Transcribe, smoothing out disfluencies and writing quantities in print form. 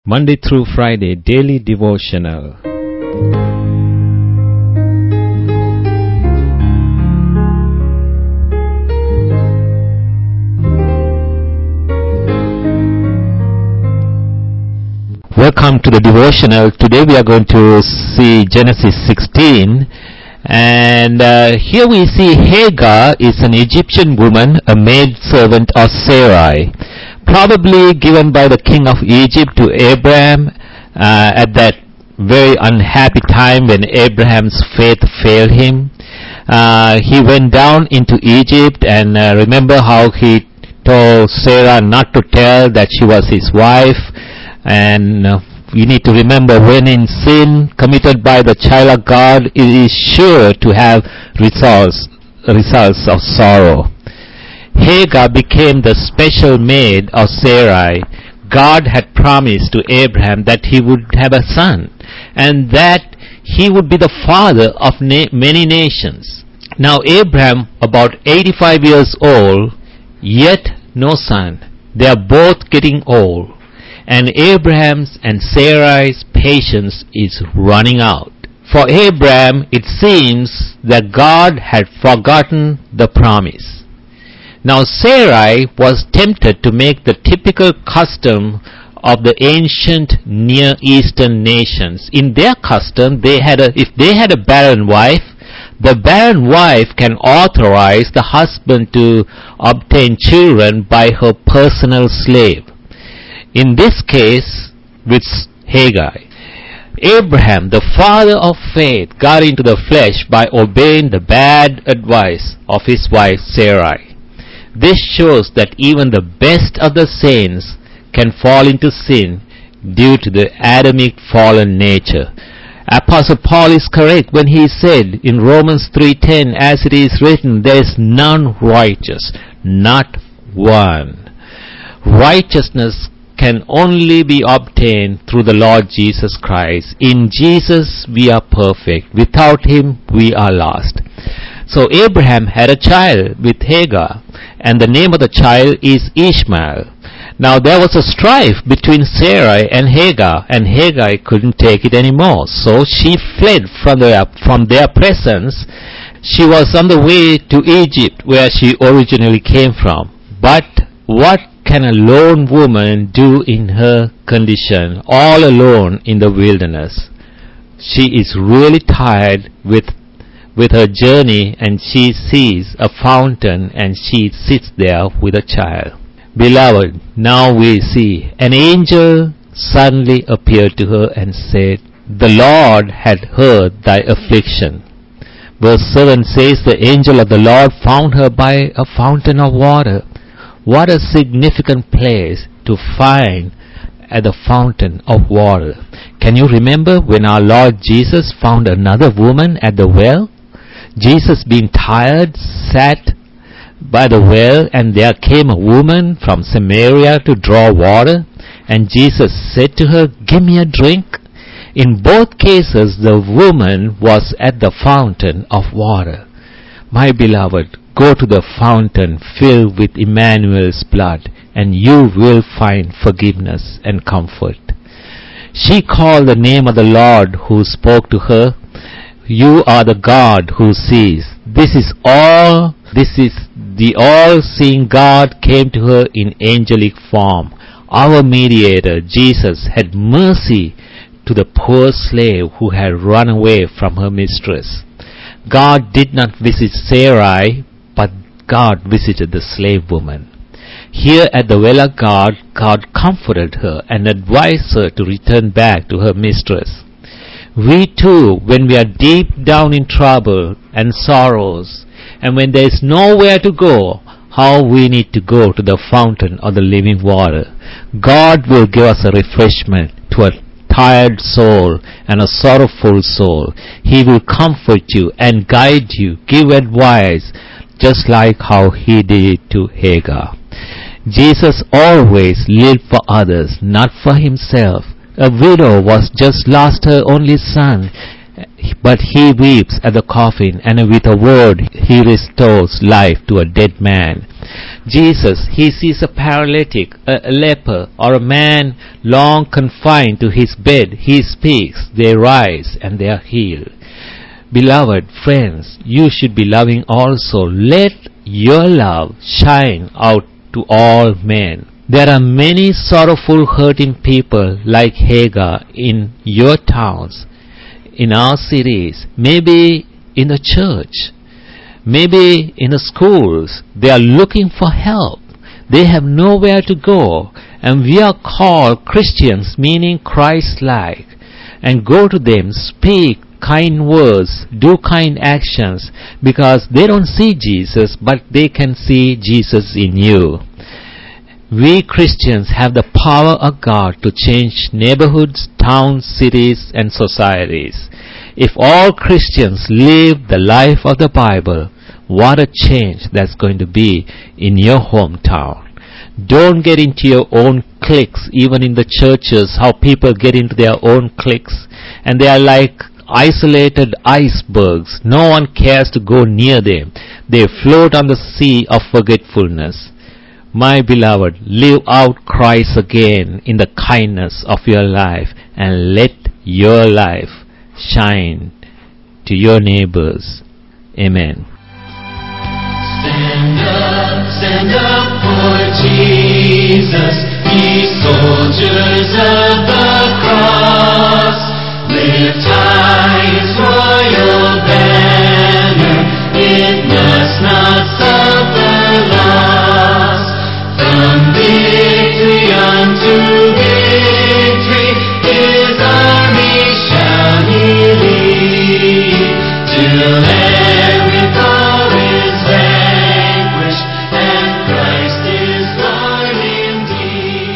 Monday through Friday daily devotional. Welcome to the devotional. Today we are going to see Genesis 16. And here we see Hagar is an Egyptian woman, a maidservant of Sarai, probably given by the king of Egypt to Abraham at that very unhappy time when Abraham's faith failed him. He went down into Egypt, and remember how he told Sarah not to tell that she was his wife. And we need to remember, when in sin committed by the child of God, it is sure to have results of sorrow. Hagar became the special maid of Sarai. God had promised to Abraham that he would have a son, and that he would be the father of many nations. Now Abraham, about 85 years old, yet no son. They are both getting old. And Abraham's and Sarai's patience is running out. For Abraham, it seems that God had forgotten the promise. Now Sarai was tempted to make the typical custom of the ancient Near Eastern nations. In their custom, if they had a barren wife, the barren wife can authorize the husband to obtain children by her personal slave. In this case, with Hagar, Abraham, the father of faith, got into the flesh by obeying the bad advice of his wife Sarai. This shows that even the best of the saints can fall into sin due to the Adamic fallen nature. Apostle Paul is correct when he said in Romans 3:10, as it is written, there is none righteous, not one. Righteousness can only be obtained through the Lord Jesus Christ. In Jesus we are perfect. Without him we are lost. So Abraham had a child with Hagar, and the name of the child is Ishmael. Now there was a strife between Sarai and Hagar couldn't take it anymore. So she fled from their presence. She was on the way to Egypt, where she originally came from. But what can a lone woman do in her condition, all alone in the wilderness? She is really tired with her journey, and she sees a fountain, and she sits there with a child. Beloved, now we see an angel suddenly appeared to her and said, the Lord had heard thy affliction. Verse 7 says, the angel of the Lord found her by a fountain of water. What a significant place to find at the fountain of water. Can you remember when our Lord Jesus found another woman at the well? Jesus, being tired, sat by the well, and there came a woman from Samaria to draw water. And Jesus said to her, give me a drink. In both cases, the woman was at the fountain of water. My beloved, go to the fountain filled with Emmanuel's blood, and you will find forgiveness and comfort. She called the name of the Lord who spoke to her. You are the God who sees. This is the all-seeing God came to her in angelic form. Our mediator, Jesus, had mercy to the poor slave who had run away from her mistress. God did not visit Sarai, but God visited the slave woman. Here at the well of God, God comforted her and advised her to return back to her mistress. We too, when we are deep down in trouble and sorrows, and when there is nowhere to go, how we need to go to the fountain of the living water. God will give us a refreshment to a tired soul and a sorrowful soul. He will comfort you and guide you, give advice, just like how he did to Hagar. Jesus always lived for others, not for himself. A widow was just lost her only son. but he weeps at the coffin, and with a word he restores life to a dead man. Jesus, he sees a paralytic, a leper, or a man long confined to his bed. He speaks, they rise, and they are healed. Beloved friends, you should be loving also. Let your love shine out to all men. There are many sorrowful, hurting people like Hagar in your towns, in our cities, maybe in the church, maybe in the schools. They are looking for help. They have nowhere to go. And we are called Christians, meaning Christ-like. And go to them, speak kind words, do kind actions, because they don't see Jesus, but they can see Jesus in you. We Christians have the power of God to change neighborhoods, towns, cities, and societies. If all Christians live the life of the Bible, what a change that's going to be in your hometown. Don't get into your own cliques, even in the churches, how people get into their own cliques, and they are like isolated icebergs. No one cares to go near them. They float on the sea of forgetfulness. My beloved, live out Christ again in the kindness of your life, and let your life shine to your neighbors. Amen. Stand up for Jesus, ye soldiers of